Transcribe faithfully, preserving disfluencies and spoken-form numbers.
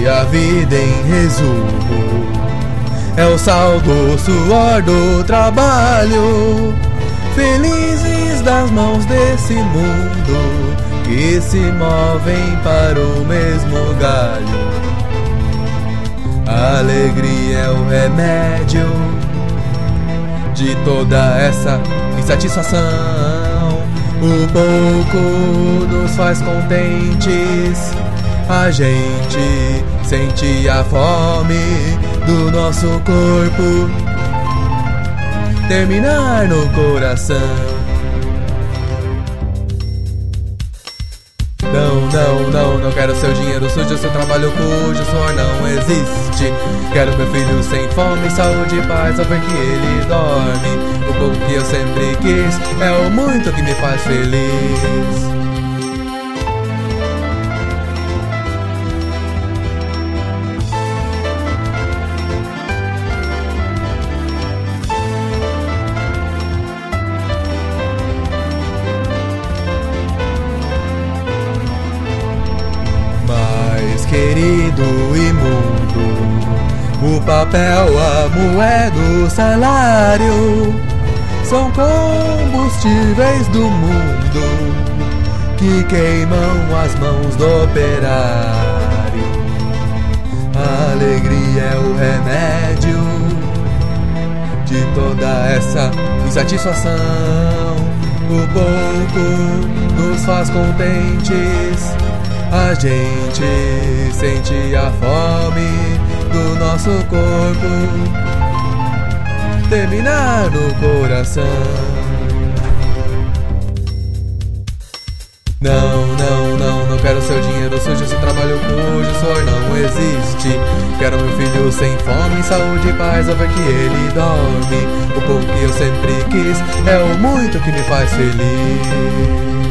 que a vida em resumo é o sal do suor do trabalho, felizes das mãos desse mundo que se movem para o mesmo galho. A alegria é o remédio de toda essa insatisfação. O pouco nos faz contentes, a gente sente a fome do nosso corpo terminar no coração. Não, não, não, não quero seu dinheiro sujo, seu trabalho cujo suor não existe. Quero meu filho sem fome, saúde e paz ao ver que ele dorme. O pouco que eu sempre quis é o muito que me faz feliz. Querido e mundo, o papel, a moeda, o salário são combustíveis do mundo que queimam as mãos do operário. A alegria é o remédio de toda essa insatisfação. O pouco nos faz contentes, a gente sente a fome do nosso corpo terminar no coração. Não, não, não, não quero seu dinheiro sujo, seu trabalho cujo suor não existe. Quero meu filho sem fome, saúde e paz ao ver que ele dorme. O pouco que eu sempre quis é o muito que me faz feliz.